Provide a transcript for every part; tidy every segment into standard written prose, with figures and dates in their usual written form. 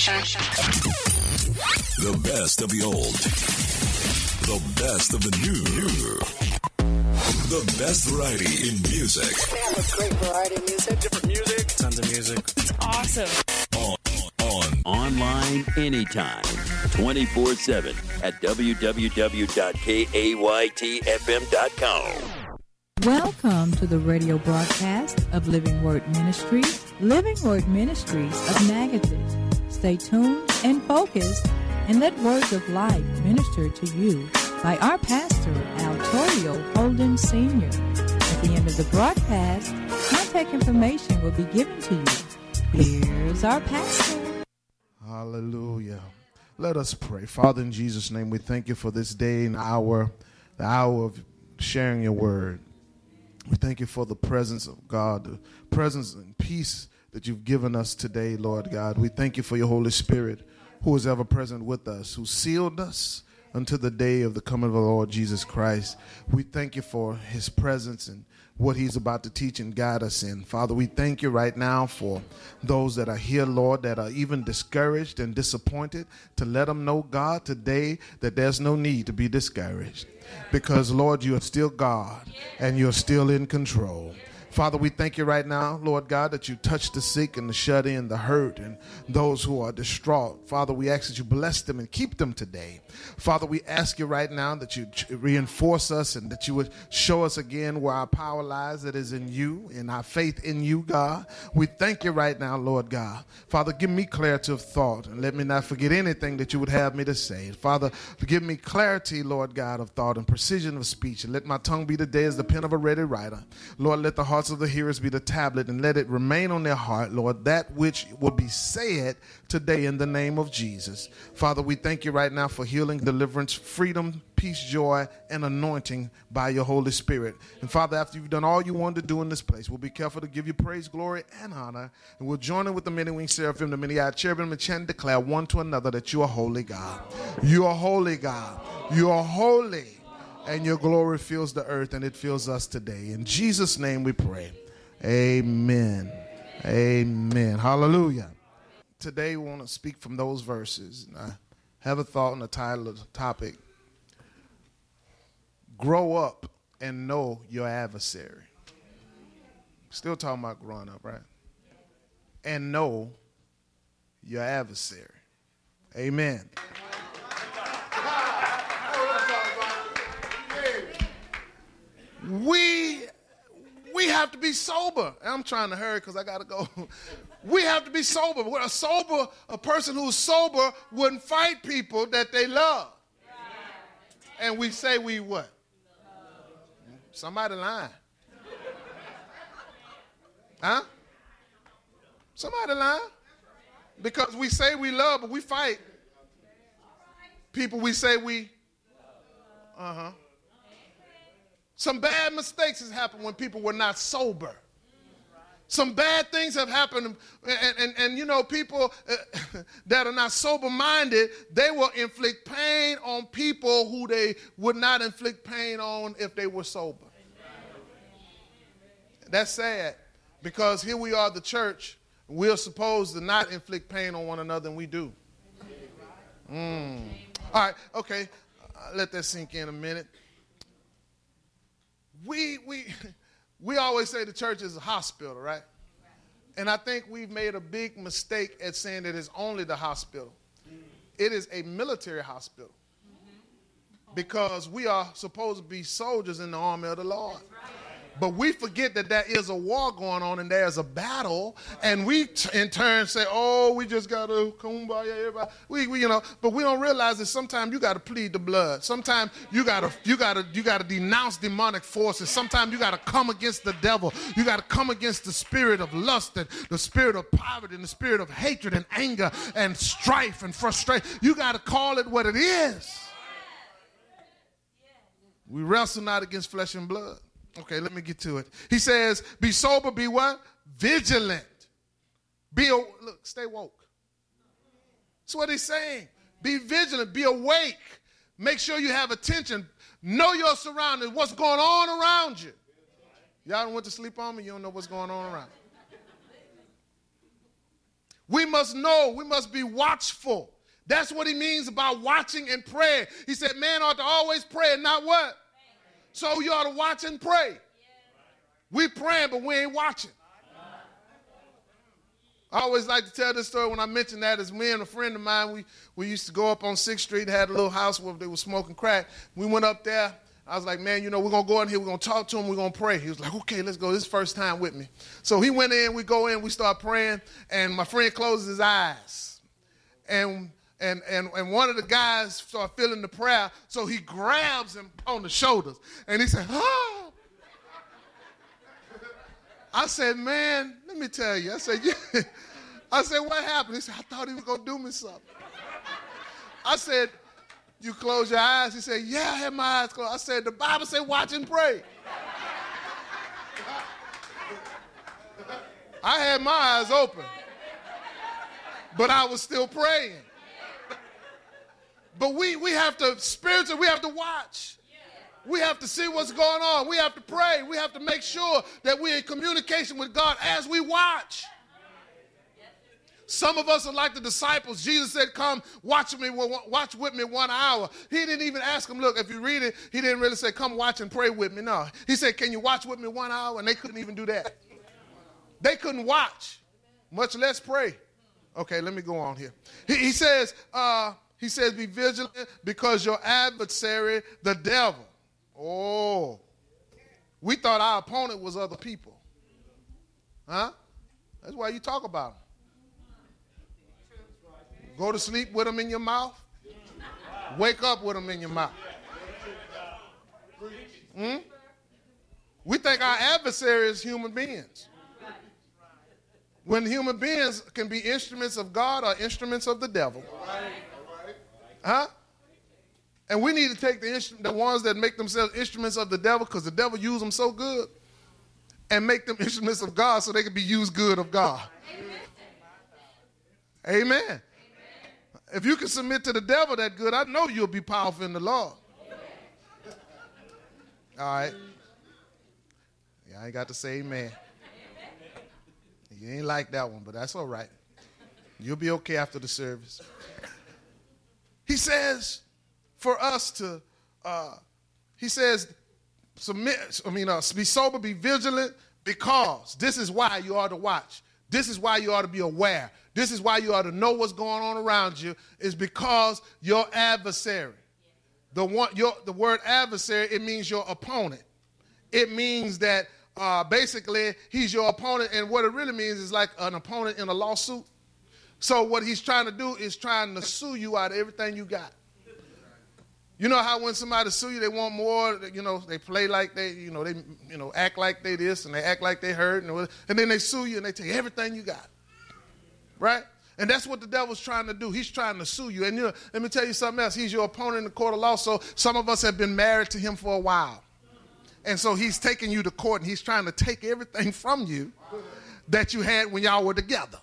station. The best of the old. The best of the new. The best variety in music. They have a great variety of music. Different music. Tons of music. It's awesome. Online anytime. 24/7 at www.kaytfm.com. Welcome to the radio broadcast of Living Word Ministries. Living Word Ministries of Natchitoches. Stay tuned and focused and let words of life minister to you by our pastor, Altorio Holden Sr. At the end of the broadcast, contact information will be given to you. Here's our pastor. Hallelujah. Let us pray. Father, in Jesus' name, we thank you for this day and hour, the hour of sharing your word. We thank you for the presence of God, the presence and peace that you've given us today, Lord God. We thank you for your Holy Spirit who is ever present with us, who sealed us until the day of the coming of the Lord Jesus Christ. We thank you for his presence and what he's about to teach and guide us in. Father, we thank you right now for those that are here, Lord, that are even discouraged and disappointed, to let them know, God, today that there's no need to be discouraged because, Lord, you are still God and you're still in control. Father, we thank you right now, Lord God, that you touch the sick and the shut in, the hurt, and those who are distraught. Father, we ask that you bless them and keep them today. Father, we ask you right now that you reinforce us and that you would show us again where our power lies, that is in you, in our faith in you, God. We thank you right now, Lord God. Father, give me clarity of thought and let me not forget anything that you would have me to say. Father, give me clarity, Lord God, of thought and precision of speech, and let my tongue be today as the pen of a ready writer. Lord, let the hearts of the hearers be the tablet, and let it remain on their heart, Lord, that which will be said today in the name of Jesus. Father, we thank you right now for healing, deliverance, freedom, peace, joy, and anointing by your Holy Spirit. And Father, after you've done all you wanted to do in this place, we'll be careful to give you praise, glory, and honor. And we'll join in with the many winged seraphim, the many-eyed cherubim, and chant and declare one to another that you are holy God. You are holy God. You are holy. And your glory fills the earth, and it fills us today. In Jesus' name we pray. Amen. Amen. Hallelujah. Today we want to speak from those verses. And I have a thought on the title of the topic. Grow up and know your adversary. Still talking about growing up, right? And know your adversary. Amen. We have to be sober. I'm trying to hurry because I got to go. We have to be sober. A person who's sober wouldn't fight people that they love. And we say we what? Somebody lying. Huh? Somebody lying. Because we say we love, but we fight people we say we. Some bad mistakes has happened when people were not sober. Some bad things have happened, and you know, people that are not sober-minded, they will inflict pain on people who they would not inflict pain on if they were sober. That's sad, because here we are, the church, we're supposed to not inflict pain on one another, and we do. All right, okay, let that sink in a minute. We always say the church is a hospital, right? And I think we've made a big mistake at saying that it's only the hospital. It is a military hospital because we are supposed to be soldiers in the army of the Lord. But we forget that there is a war going on and there's a battle, and we in turn say, "Oh, we just gotta kumbaya, everybody." We but we don't realize that sometimes you gotta plead the blood. Sometimes you gotta denounce demonic forces. Sometimes you gotta come against the devil. You gotta come against the spirit of lust and the spirit of poverty and the spirit of hatred and anger and strife and frustration. You gotta call it what it is. We wrestle not against flesh and blood. Okay, let me get to it. He says, be sober, be what? Vigilant. Stay woke. That's what he's saying. Be vigilant, be awake. Make sure you have attention. Know your surroundings, what's going on around you. Y'all went to sleep on me, you don't know what's going on around. We must know. We must be watchful. That's what he means about watching and praying. He said man ought to always pray and not what? So you ought to watch and pray. We praying, but we ain't watching. I always like to tell this story when I mention that is me and a friend of mine, we used to go up on 6th Street, had a little house where they were smoking crack. We went up there. I was like, man, we're going to go in here. We're going to talk to him. We're going to pray. He was like, okay, let's go. This is first time with me. So he went in. We go in. We start praying. And my friend closes his eyes. And one of the guys started feeling the prayer. So he grabs him on the shoulders. And he said, oh. I said, man, let me tell you. I said, yeah. I said, what happened? He said, I thought he was going to do me something. I said, you close your eyes? He said, yeah, I had my eyes closed. I said, the Bible said watch and pray. I had my eyes open, but I was still praying. But we have to, spiritually, we have to watch. We have to see what's going on. We have to pray. We have to make sure that we're in communication with God as we watch. Some of us are like the disciples. Jesus said, come watch with me 1 hour. He didn't even ask them, look, if you read it, he didn't really say, come watch and pray with me. No. He said, can you watch with me 1 hour? And they couldn't even do that. They couldn't watch, much less pray. Okay, let me go on here. He says, be vigilant because your adversary, the devil. Oh, we thought our opponent was other people. Huh? That's why you talk about them. Go to sleep with them in your mouth. Wake up with them in your mouth. We think our adversary is human beings. When human beings can be instruments of God or instruments of the devil. Huh? And we need to take the ones that make themselves instruments of the devil, because the devil uses them so good, and make them instruments of God so they can be used good of God. Amen. Amen. If you can submit to the devil that good, I know you'll be powerful in the Lord. All right. Yeah, I ain't got to say amen. You ain't like that one, but that's all right. You'll be okay after the service. He says for us to, be sober, be vigilant, because this is why you ought to watch. This is why you ought to be aware. This is why you ought to know what's going on around you, is because your adversary, the word adversary, it means your opponent. It means that basically he's your opponent, and what it really means is like an opponent in a lawsuit. So what he's trying to do is trying to sue you out of everything you got. You know how when somebody sue you, they want more, they play like they act like they this and they act like they hurt, and then they sue you and they take everything you got, right? And that's what the devil's trying to do. He's trying to sue you. And let me tell you something else. He's your opponent in the court of law, so some of us have been married to him for a while. And so he's taking you to court, and he's trying to take everything from you that you had when y'all were together.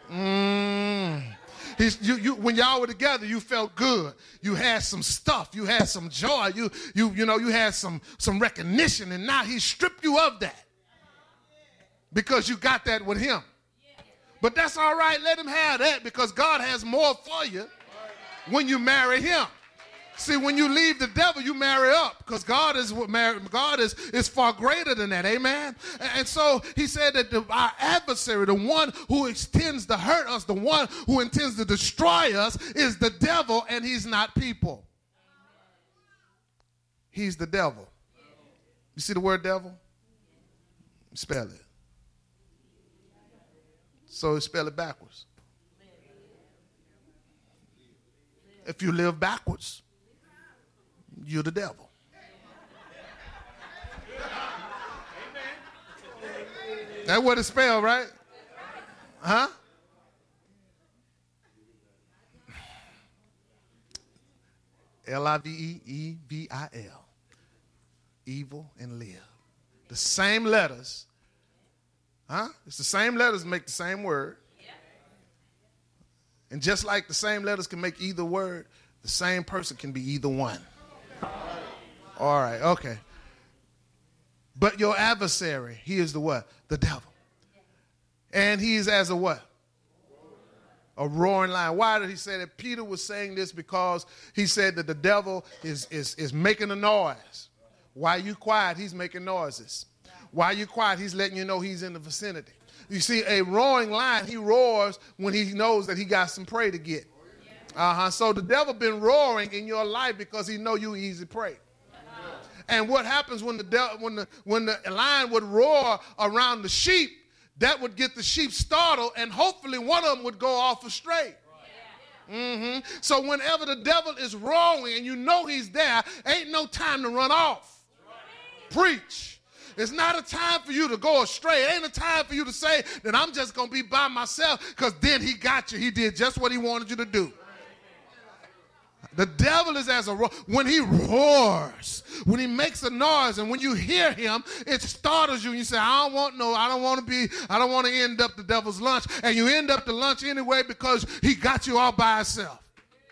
When y'all were together, you felt good. You had some stuff. You had some joy. You had some recognition, and now he stripped you of that because you got that with him. But that's all right. Let him have that, because God has more for you when you marry him. See, when you leave the devil, you marry up, because God is far greater than that. Amen. And so he said that our adversary, the one who intends to hurt us, the one who intends to destroy us, is the devil, and he's not people. He's the devil. You see the word devil? Spell it. So spell it backwards. If you live backwards, you're the devil. That's what it's spelled, right? Huh? L-I-V-E-E-V-I-L. Evil and live. The same letters. Huh? It's the same letters make the same word. And just like the same letters can make either word, the same person can be either one. All right, okay. But your adversary, he is the what? The devil. And he is as a what? a roaring lion. Why did he say that? Peter was saying this because he said that the devil is making a noise. Why you quiet? He's making noises. Why you quiet? He's letting you know he's in the vicinity. You see, a roaring lion, he roars when he knows that he got some prey to get. So the devil been roaring in your life because he know you easy prey. And what happens when the lion would roar around the sheep, that would get the sheep startled, and hopefully one of them would go off astray. So whenever the devil is roaring and you know he's there, ain't no time to run off. Preach. It's not a time for you to go astray. It ain't a time for you to say that I'm just going to be by myself, because then he got you. He did just what he wanted you to do. The devil is as a roar. When he roars, when he makes a noise, and when you hear him, it startles you. And you say, I don't want to end up the devil's lunch. And you end up the lunch anyway because he got you all by himself.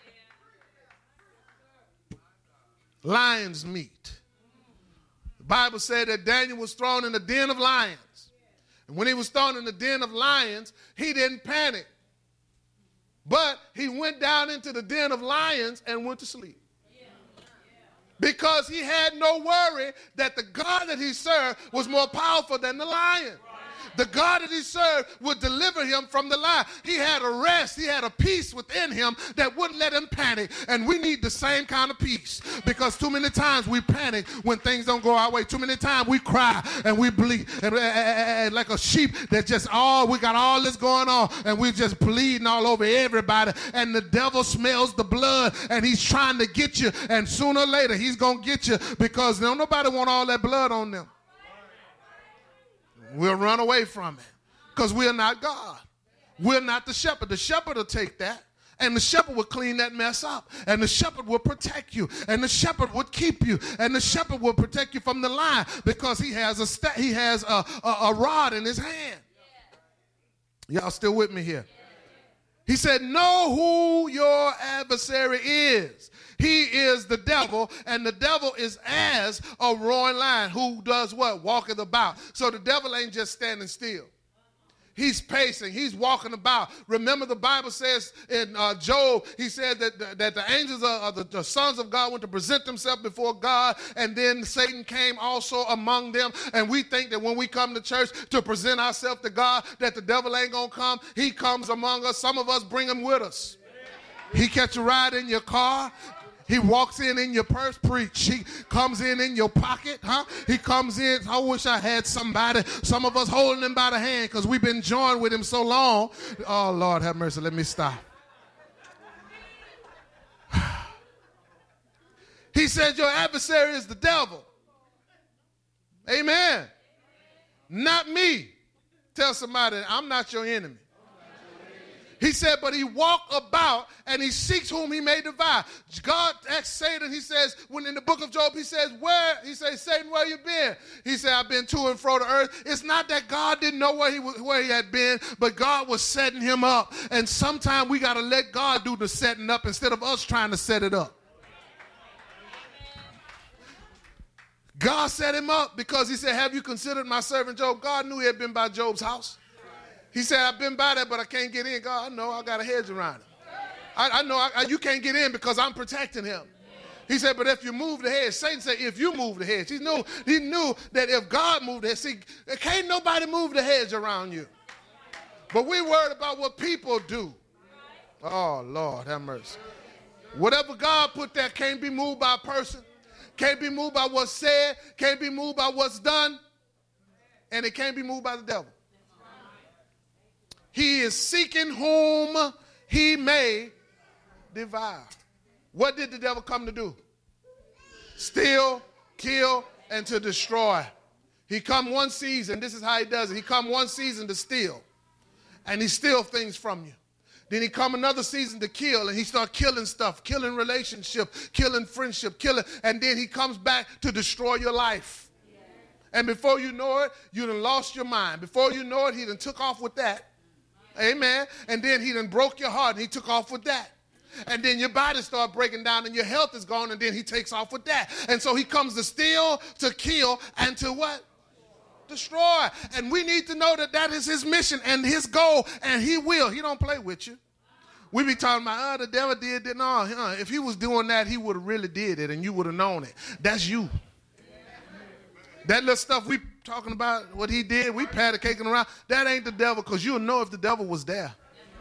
Lion's meat. The Bible said that Daniel was thrown in the den of lions. And when he was thrown in the den of lions, he didn't panic. But he went down into the den of lions and went to sleep. Because he had no worry that the God that he served was more powerful than the lion. The God that he served would deliver him from the lion. He had a rest. He had a peace within him that wouldn't let him panic. And we need the same kind of peace, because too many times we panic when things don't go our way. Too many times we cry and we bleed and like a sheep that just, we got all this going on and we just bleeding all over everybody. And the devil smells the blood and he's trying to get you. And sooner or later he's going to get you, because don't nobody want all that blood on them. We'll run away from it because we're not God. We're not the shepherd. The shepherd will take that, and the shepherd will clean that mess up, and the shepherd will protect you, and the shepherd would keep you, and the shepherd will protect you from the lion, because he has a rod in his hand. Y'all still with me here? He said, know who your adversary is. He is the devil, and the devil is as a roaring lion who does what? Walketh about. So the devil ain't just standing still. He's pacing. He's walking about. Remember, the Bible says in Job, he said that the angels of the sons of God went to present themselves before God, and then Satan came also among them. And we think that when we come to church to present ourselves to God, that the devil ain't going to come. He comes among us. Some of us bring him with us. He catch a ride in your car. He walks in your purse, preach. He comes in your pocket, He comes in. I wish I had somebody, some of us holding him by the hand, because we've been joined with him so long. Oh, Lord, have mercy. Let me stop. He said your adversary is the devil. Amen. Not me. Tell somebody, I'm not your enemy. He said, but he walked about and he seeks whom he may devour. God asked Satan, he says, when in the book of Job, he says, Satan, where you been? He said, I've been to and fro the earth. It's not that God didn't know where he had been, but God was setting him up. And sometimes we got to let God do the setting up instead of us trying to set it up. God set him up because he said, have you considered my servant Job? God knew he had been by Job's house. He said, I've been by there, but I can't get in. God, I know, I got a hedge around him. I know you can't get in because I'm protecting him. He said, but if you move the hedge, Satan said, if you move the hedge. He knew that if God moved the hedge, see, can't nobody move the hedge around you. But we worried about what people do. Oh, Lord, have mercy. Whatever God put there can't be moved by a person, can't be moved by what's said, can't be moved by what's done, and it can't be moved by the devil. He is seeking whom he may devour. What did the devil come to do? Steal, kill, and to destroy. He come one season. This is how he does it. He come one season to steal, and he steal things from you. Then he come another season to kill, and he start killing stuff, killing relationship, killing friendship, and then he comes back to destroy your life. And before you know it, you done lost your mind. Before you know it, he done took off with that. Amen. And then he done broke your heart and he took off with that. And then your body started breaking down and your health is gone, and then he takes off with that. And so he comes to steal, to kill, and to what? Destroy. And we need to know that that is his mission and his goal, and he will. He don't play with you. We be talking about, the devil did that. No, if he was doing that, he would have really did it, and you would have known it. That's you. That little stuff we talking about, what he did, we patty caking around, that ain't the devil, because you'll know if the devil was there.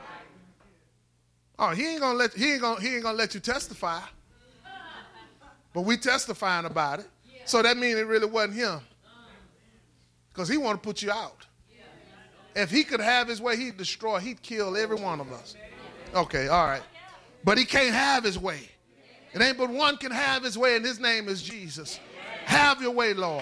Oh, he ain't gonna let you testify. But we testifying about it. So that means it really wasn't him. Because he want to put you out. If he could have his way, he'd destroy, he'd kill every one of us. Okay, all right. But he can't have his way. It ain't but one can have his way, and his name is Jesus. Have your way, Lord.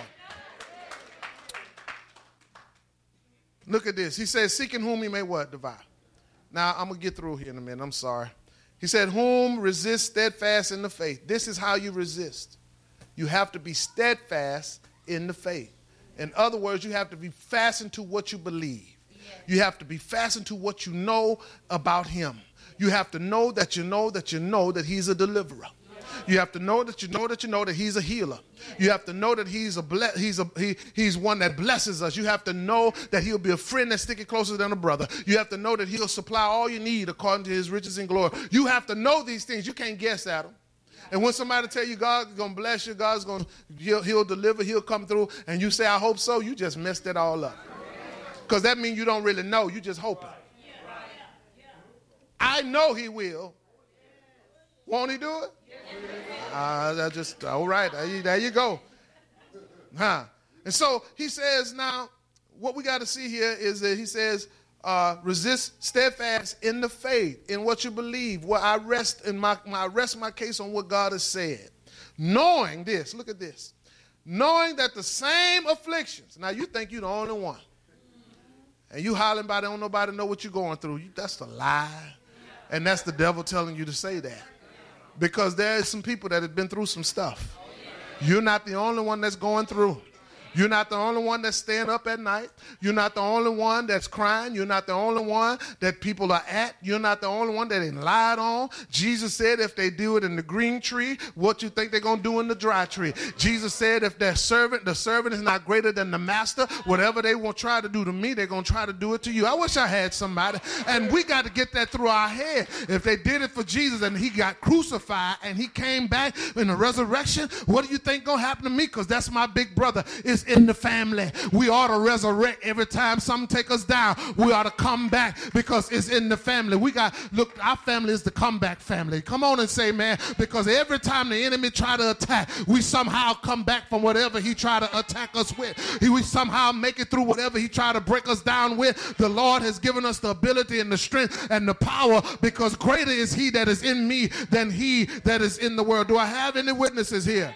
Look at this. He says, seeking whom he may what? Devour. Now, I'm going to get through here in a minute. I'm sorry. He said, whom resist steadfast in the faith. This is how you resist. You have to be steadfast in the faith. In other words, you have to be fastened to what you believe. You have to be fastened to what you know about him. You have to know that you know that you know that he's a deliverer. You have to know that you know that you know that he's a healer. You have to know that he's one that blesses us. You have to know that he'll be a friend that's sticking closer than a brother. You have to know that he'll supply all you need according to his riches and glory. You have to know these things. You can't guess at them. And when somebody tell you God's going to bless you, God's going to, he'll deliver, he'll come through, and you say, I hope so, you just messed it all up. Because that means you don't really know. You just hoping. I know he will. Won't he do it? All right, there you go. And so he says now, what we got to see here is that he says, resist steadfast in the faith, in what you believe, where I rest my case on what God has said. Knowing this, look at this, knowing that the same afflictions, now you think you're the only one, and you hollering about it, don't nobody know what you're going through. That's a lie, and that's the devil telling you to say that. Because there are some people that have been through some stuff. You're not the only one that's going through. You're not the only one that's staying up at night. You're not the only one that's crying. You're not the only one that people are at. You're not the only one that ain't lied on. Jesus said if they do it in the green tree, what you think they're going to do in the dry tree? Jesus said if the servant is not greater than the master, whatever they will try to do to me, they're going to try to do it to you. I wish I had somebody. And we got to get that through our head. If they did it for Jesus and he got crucified and he came back in the resurrection, what do you think going to happen to me? Because that's my big brother. It's in the family. We ought to resurrect every time something take us down. We ought to come back because it's in the family. Look, our family is the comeback family. Come on and say, man, because every time the enemy try to attack, we somehow come back from whatever he try to attack us with. We somehow make it through whatever he try to break us down with. The Lord has given us the ability and the strength and the power, because greater is he that is in me than he that is in the world. Do I have any witnesses here?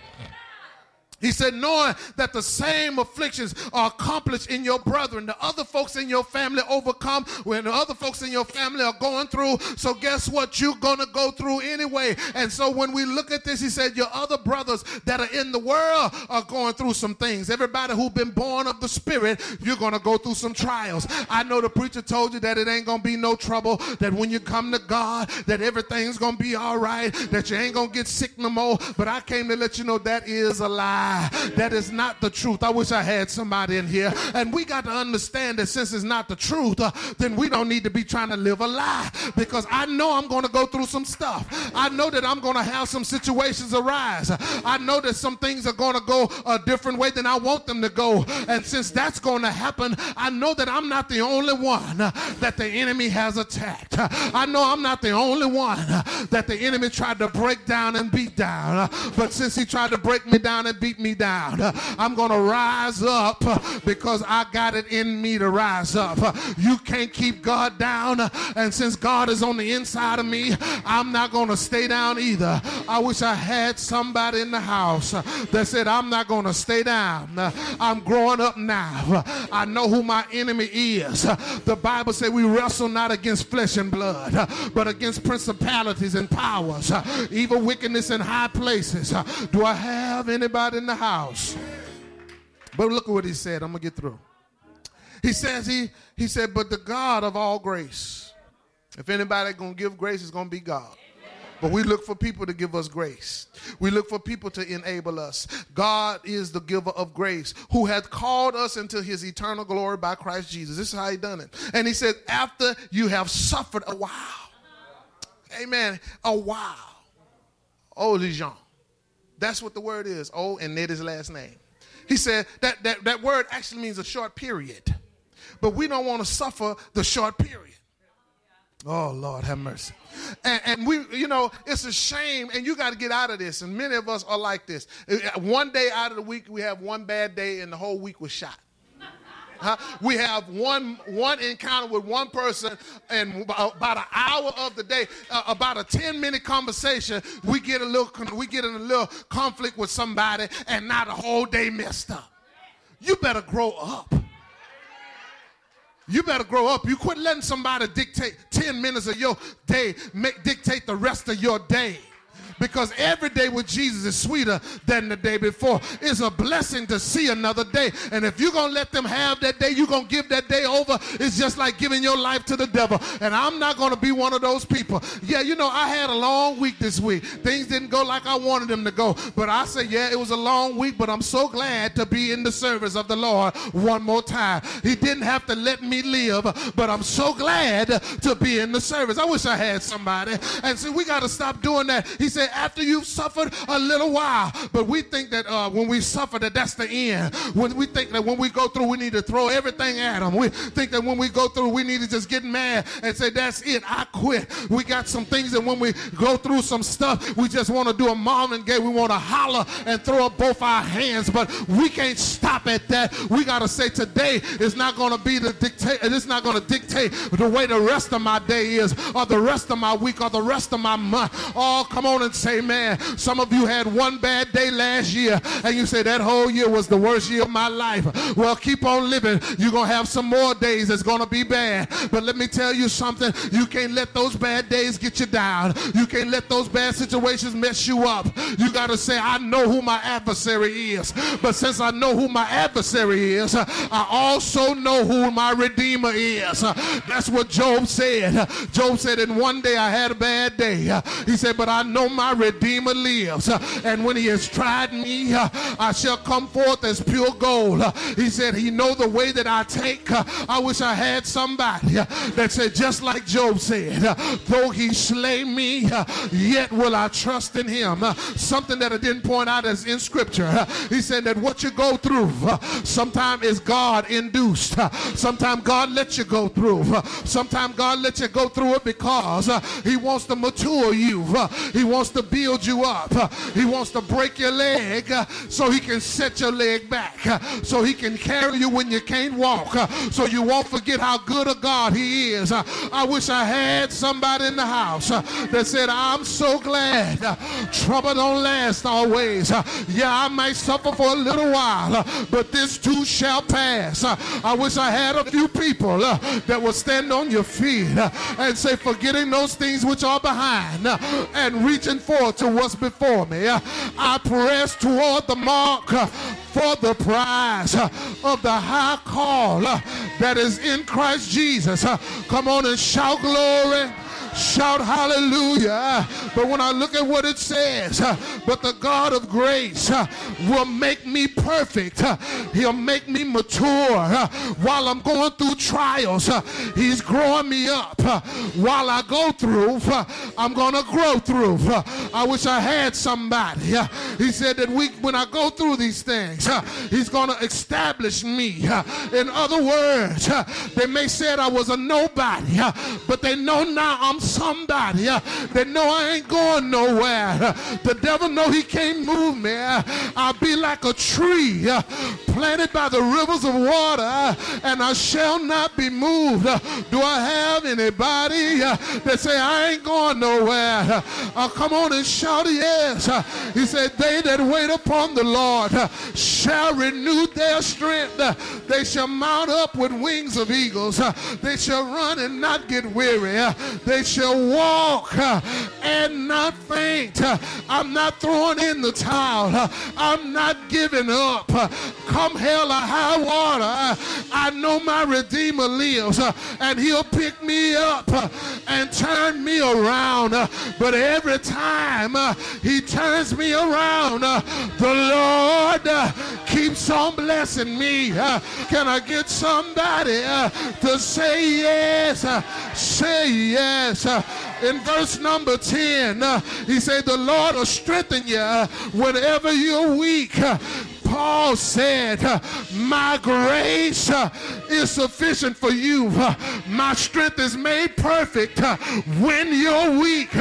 He said, knowing that the same afflictions are accomplished in your brethren. The other folks in your family overcome when the other folks in your family are going through. So guess what? You're going to go through anyway. And so when we look at this, he said, your other brothers that are in the world are going through some things. Everybody who's been born of the Spirit, you're going to go through some trials. I know the preacher told you that it ain't going to be no trouble, that when you come to God, that everything's going to be all right, that you ain't going to get sick no more. But I came to let you know that is a lie. That is not the truth. I wish I had somebody in here. And we got to understand that since it's not the truth, then we don't need to be trying to live a lie, because I know I'm going to go through some stuff. I know that I'm going to have some situations arise. I know that some things are going to go a different way than I want them to go. And since that's going to happen, I know that I'm not the only one that the enemy has attacked. I know I'm not the only one that the enemy tried to break down and beat down. But since he tried to break me down and beat me down, I'm going to rise up, because I got it in me to rise up. You can't keep God down, and since God is on the inside of me, I'm not going to stay down either. I wish I had somebody in the house that said, I'm not going to stay down. I'm growing up now. I know who my enemy is. The Bible says we wrestle not against flesh and blood, but against principalities and powers, evil wickedness in high places. Do I have anybody in the house? But look at what he said. I'm going to get through. He says, he said, but the God of all grace. If anybody going to give grace, it's going to be God. But we look for people to give us grace. We look for people to enable us. God is the giver of grace, who hath called us into his eternal glory by Christ Jesus. This is how he done it. And he said, after you have suffered a while. amen, a while. Old Jean. That's what the word is. Oh, and Ned his last name. He said that word actually means a short period. But we don't want to suffer the short period. Oh, Lord, have mercy. And we, you know, it's a shame, and you got to get out of this. And many of us are like this. One day out of the week, we have one bad day, and the whole week was shot. We have one encounter with one person, and about an hour of the day, about a 10-minute conversation, we get in a little conflict with somebody, and now the whole day messed up. You better grow up. You better grow up. You quit letting somebody dictate 10 minutes of your day, dictate the rest of your day. Because every day with Jesus is sweeter than the day before. It's a blessing to see another day. And if you're going to let them have that day, you're going to give that day over. It's just like giving your life to the devil. And I'm not going to be one of those people. Yeah, you know, I had a long week this week. Things didn't go like I wanted them to go. But I say, yeah, it was a long week, but I'm so glad to be in the service of the Lord one more time. He didn't have to let me live, but I'm so glad to be in the service. I wish I had somebody. And so we got to stop doing that. He said, after you've suffered a little while. But we think that when we suffer that that's the end. When we think that when we go through we need to throw everything at them. We think that when we go through we need to just get mad and say that's it, I quit. We got some things that when we go through some stuff we just want to do a Marvin Gaye. We want to holler and throw up both our hands, but we can't stop at that. We got to say today is not going to be the dictate. It's not going to dictate the way the rest of my day is or the rest of my week or the rest of my month. Oh, come on and say, man, some of you had one bad day last year and you say that whole year was the worst year of my life. Well, keep on living. You're going to have some more days that's going to be bad. But let me tell you something. You can't let those bad days get you down. You can't let those bad situations mess you up. You got to say, I know who my adversary is. But since I know who my adversary is, I also know who my Redeemer is. That's what Job said. Job said, in one day I had a bad day. He said, but I know my Redeemer lives, and when he has tried me, I shall come forth as pure gold. He said he know the way that I take. I wish I had somebody that said just like Job said, though he slay me, yet will I trust in him. Something that I didn't point out is in scripture. He said that what you go through sometimes is God induced. Sometimes God lets you go through. Sometimes God lets you go through it because he wants to mature you. He wants to build you up. He wants to break your leg so he can set your leg back, so he can carry you when you can't walk, so you won't forget how good a God he is. I wish I had somebody in the house that said, I'm so glad trouble don't last always. Yeah, I might suffer for a little while, but this too shall pass. I wish I had a few people that will stand on your feet and say, forgetting those things which are behind and reaching forward to what's before me, I press toward the mark for the prize of the high call that is in Christ Jesus. Come on and shout glory. Shout hallelujah. But when I look at what it says, but the God of grace will make me perfect. He'll make me mature while I'm going through trials. He's growing me up. While I go through, I'm going to grow through. I wish I had somebody. He said that when I go through these things, he's going to establish me. In other words, they may said I was a nobody, but they know now I'm somebody. They know I ain't going nowhere. The devil know he can't move me. I'll be like a tree planted by the rivers of water, and I shall not be moved. Do I have anybody that say I ain't going nowhere? Come on and shout yes. He said, they that wait upon the Lord shall renew their strength. They shall mount up with wings of eagles. They shall run and not get weary. They shall walk and not faint. I'm not throwing in the towel. I'm not giving up. Come hell or high water, I know my Redeemer lives, and he'll pick me up and turn me around. But every time he turns me around, the Lord keeps on blessing me. Can I get somebody to say yes? Say yes. In verse number 10, he said, the Lord will strengthen you whenever you're weak. Paul said, my grace is sufficient for you. My strength is made perfect when you're weak.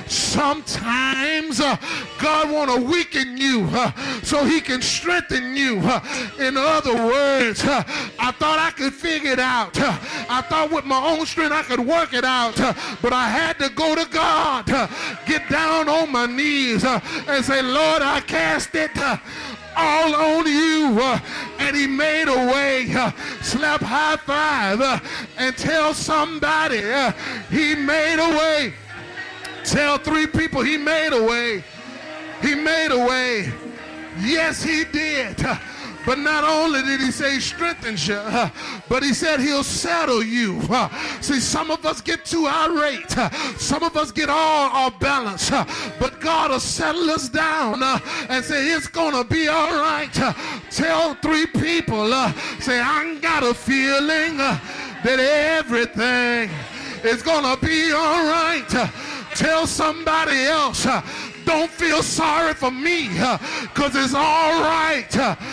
Sometimes God want to weaken you so he can strengthen you. In other words, I thought I could figure it out. I thought with my own strength I could work it out. But I had to go to God, get down on my knees and say, Lord, I cast it all on you. And he made a way. Slap high five and tell somebody he made a way. Tell 3 people he made a way. He made a way. Yes, he did. But not only did he say he strengthens you, but he said he'll settle you. See, some of us get too irate. Some of us get all off balance. But God will settle us down and say it's going to be all right. Tell 3 people, say, I got a feeling that everything is going to be all right. Tell somebody else, don't feel sorry for me because it's all right.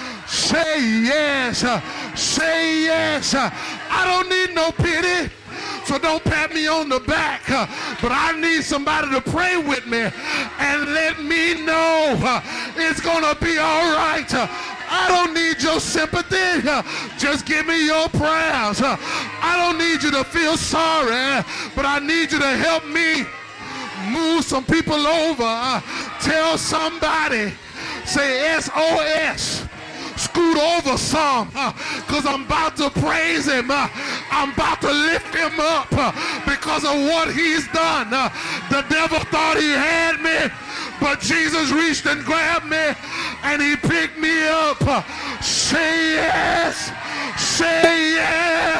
Say yes. Say yes. I don't need no pity, so don't pat me on the back. But I need somebody to pray with me and let me know it's going to be all right. I don't need your sympathy. Just give me your prayers. I don't need you to feel sorry, but I need you to help me move some people over. Tell somebody, say SOS. Scoot over some, because I'm about to praise him. I'm about to lift him up because of what he's done. The devil thought he had me, but Jesus reached and grabbed me and he picked me up. Say yes. Say yes.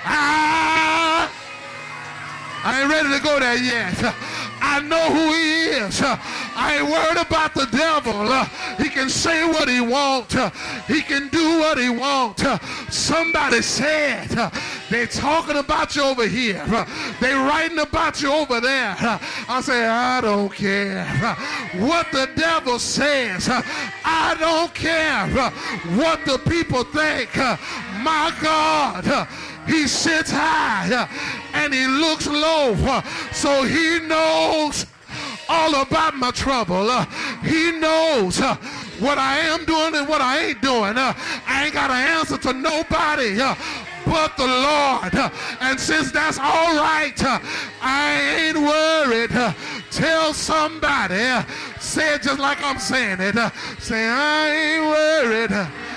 I ain't ready to go there yet. I know who he is. I ain't worried about the devil. He can say what he wants. He can do what he wants. Somebody said they're talking about you over here. They're writing about you over there. I say, I don't care what the devil says. I don't care what the people think. My God, he sits high and he looks low, so he knows all about my trouble. He knows what I am doing and what I ain't doing. I ain't got an answer to nobody but the Lord. And since that's all right, I ain't worried. Tell somebody, say it just like I'm saying it. Say, I ain't worried.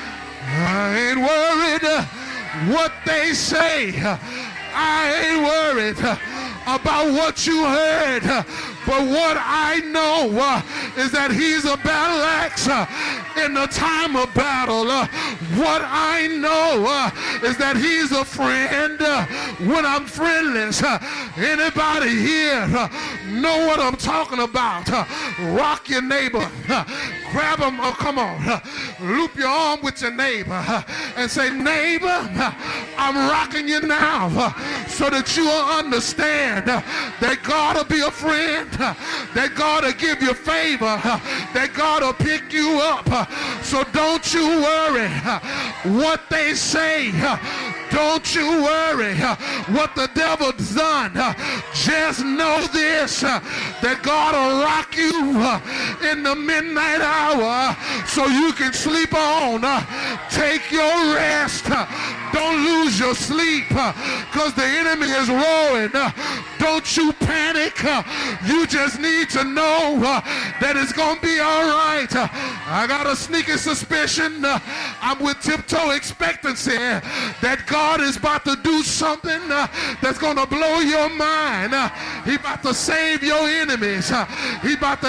I ain't worried what they say. I ain't worried about what you heard, but what I know is that he's a battle axe in the time of battle. What I know is that he's a friend when I'm friendless. Anybody here know what I'm talking about? Rock your neighbor, grab him, oh come on, loop your arm with your neighbor and say, neighbor, I'm rocking you now so that you will understand that God will be a friend, that God will give you favor, that God will pick you up. So don't you worry what they say. Don't you worry what the devil's done. Just know this, that God will rock you in the midnight hour so you can sleep on. Take your rest. Don't lose your sleep because the enemy is roaring. Don't you panic. You just need to know that it's going to be all right. I got a sneaking suspicion. I'm with tiptoe expectancy that God is about to do something that's going to blow your mind. He's about to save your enemies. He's about to